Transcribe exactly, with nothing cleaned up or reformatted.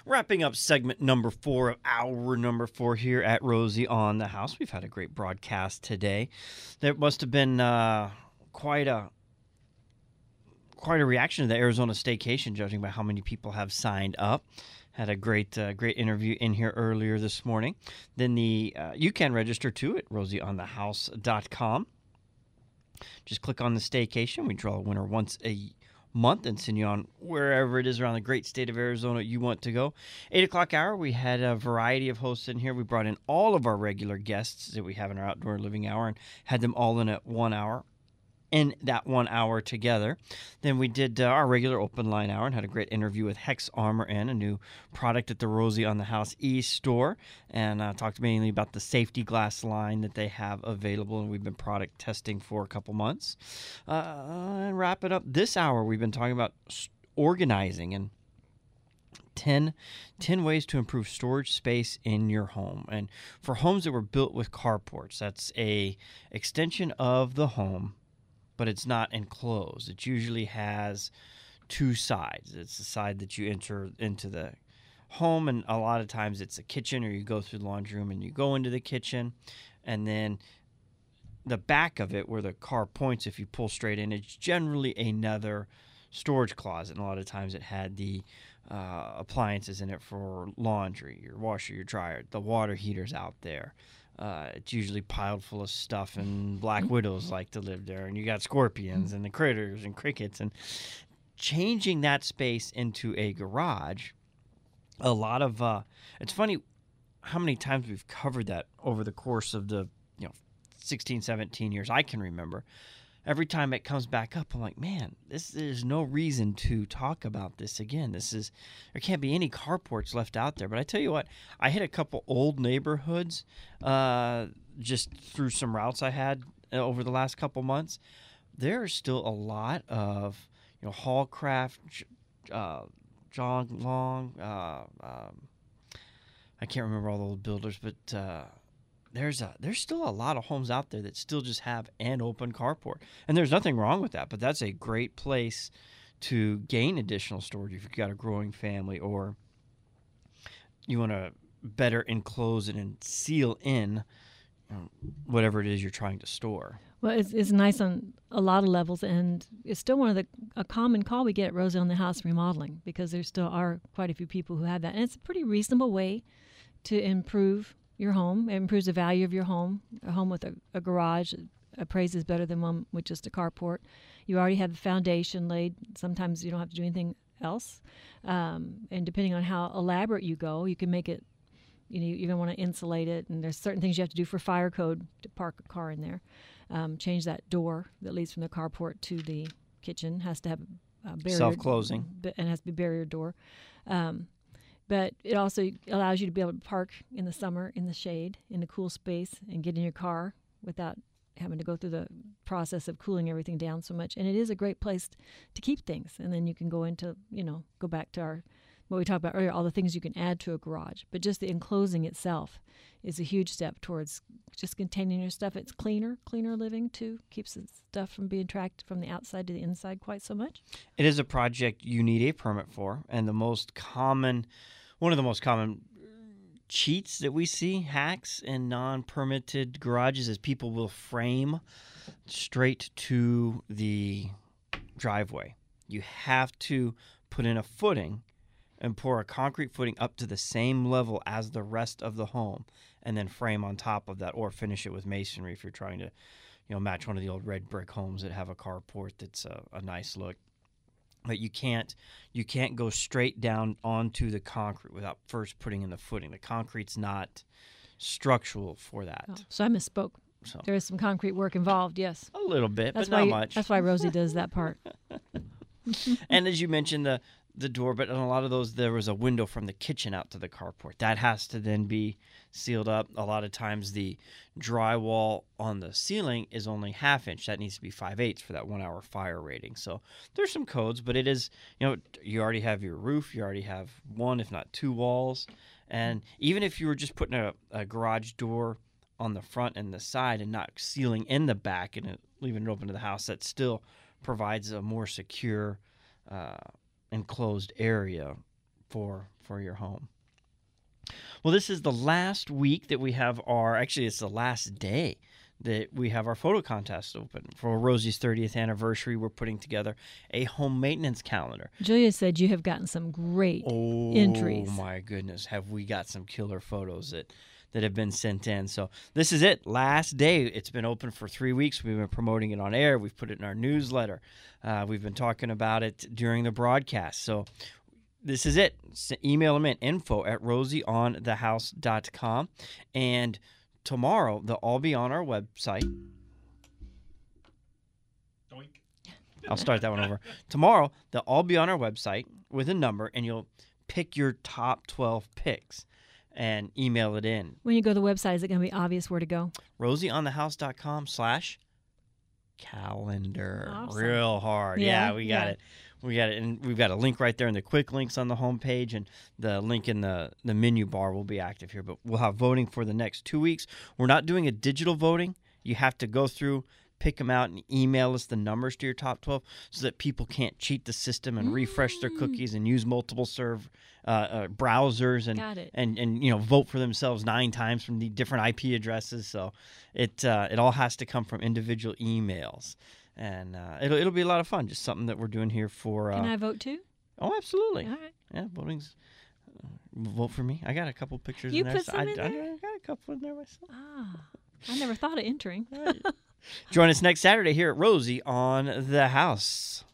Wrapping up segment number four of hour number four here at Rosie on the House. We've had a great broadcast today. There must have been uh, quite a quite a reaction to the Arizona staycation, judging by how many people have signed up. Had a great uh, great interview in here earlier this morning. Then the uh, you can register too at rosie on the house dot com. Just click on the staycation. We draw a winner once a month and send you on wherever it is around the great state of Arizona you want to go. Eight o'clock hour, we had a variety of hosts in here. We brought in all of our regular guests that we have in our outdoor living hour and had them all in at one hour. In that one hour together. Then we did uh, our regular open line hour and had a great interview with Hex Armor Inn, a new product at the Rosie on the House e-store, and uh, talked mainly about the safety glass line that they have available, and we've been product testing for a couple months. Uh, and wrap it up this hour, we've been talking about organizing and ten, ten ways to improve storage space in your home. And for homes that were built with carports, that's a extension of the home, but it's not enclosed. It usually has two sides. It's the side that you enter into the home, and a lot of times it's a kitchen, or you go through the laundry room and you go into the kitchen, and then the back of it where the car points, if you pull straight in, it's generally another storage closet, and a lot of times it had the uh, appliances in it for laundry, your washer, your dryer, the water heater's out there. Uh, it's usually piled full of stuff, and black widows like to live there, and you got scorpions and the critters and crickets. And changing that space into a garage, a lot of uh, it's funny how many times we've covered that over the course of the you know sixteen, seventeen years I can remember. Every time it comes back up, I'm like, man, this there's no reason to talk about this again. This is there can't be any carports left out there. But I tell you what, I hit a couple old neighborhoods uh, just through some routes I had over the last couple months. There are still a lot of you know Hallcraft, uh, John Long. Uh, um, I can't remember all the old builders, but. Uh, There's a there's still a lot of homes out there that still just have an open carport. And there's nothing wrong with that, but that's a great place to gain additional storage if you've got a growing family, or you want to better enclose it and seal in you know, whatever it is you're trying to store. Well, it's, it's nice on a lot of levels, and it's still one of the a common call we get at Rosie on the House remodeling, because there still are quite a few people who have that. And it's a pretty reasonable way to improve your home. It improves the value of your home. A home with a, a garage appraises better than one with just a carport. You already have the foundation laid. Sometimes you don't have to do anything else. Um, and depending on how elaborate you go, you can make it, you know, you're going to want to insulate it. And there's certain things you have to do for fire code to park a car in there. Um, change that door that leads from the carport to the kitchen. Has to have a barrier. Self-closing. And has to be barrier door. Um, But it also allows you to be able to park in the summer in the shade, in a cool space, and get in your car without having to go through the process of cooling everything down so much. And it is a great place to keep things. And then you can go into, you know, go back to our what we talked about earlier, all the things you can add to a garage. But just the enclosing itself is a huge step towards just containing your stuff. It's cleaner, cleaner living, too. Keeps the stuff from being tracked from the outside to the inside quite so much. It is a project you need a permit for, and the most common, one of the most common cheats that we see, hacks in non-permitted garages, is people will frame straight to the driveway. You have to put in a footing and pour a concrete footing up to the same level as the rest of the home, and then frame on top of that, or finish it with masonry if you're trying to, you know, match one of the old red brick homes that have a carport that's a, a nice look. But you can't you can't go straight down onto the concrete without first putting in the footing. The concrete's not structural for that. Oh, so I misspoke. So. There is some concrete work involved, yes. A little bit, that's but not you, much. That's why Rosie does that part. And as you mentioned, the the door, but on a lot of those, there was a window from the kitchen out to the carport. That has to then be sealed up. A lot of times the drywall on the ceiling is only half inch. That needs to be five-eighths for that one-hour fire rating. So there's some codes, but it is, you know, you already have your roof. You already have one, if not two walls. And even if you were just putting a, a garage door on the front and the side and not sealing in the back and it, leaving it open to the house, that still provides a more secure uh enclosed area for for your home. Well, this is the last week that we have our, actually it's the last day that we have our photo contest open. For Rosie's thirtieth anniversary, we're putting together a home maintenance calendar. Julia said you have gotten some great oh, entries. Oh my goodness, have we got some killer photos that, that have been sent in. So this is it, last day. It's been open for three weeks. We've been promoting it on air. We've put it in our newsletter. Uh, we've been talking about it during the broadcast. So this is it. S- email them in, info at rosie on the house dot com. And tomorrow, they'll all be on our website. Doink. I'll start that one over. Tomorrow, they'll all be on our website with a number, and you'll pick your top twelve picks and email it in. When you go to the website, is it going to be obvious where to go? rosie on the house dot com slash calendar. Awesome. Real hard. Yeah, Yeah, we got yeah. it. We got it. And we've got a link right there in the quick links on the homepage, and the link in the, the menu bar will be active here. But we'll have voting for the next two weeks. We're not doing a digital voting. You have to go through, pick them out, and email us the numbers to your top twelve so that people can't cheat the system and refresh their cookies and use multiple serve uh, uh, browsers and, Got it. and and you know vote for themselves nine times from the different I P addresses. So it uh, it all has to come from individual emails. And uh, it'll it'll be a lot of fun. Just something that we're doing here for. Uh, Can I vote too? oh, absolutely. All right. Yeah, voting's. Uh, vote for me. I got a couple pictures. You in there. put some I, in I, there? I got a couple in there myself. Ah, I never thought of entering. Join us next Saturday here at Rosie on the House.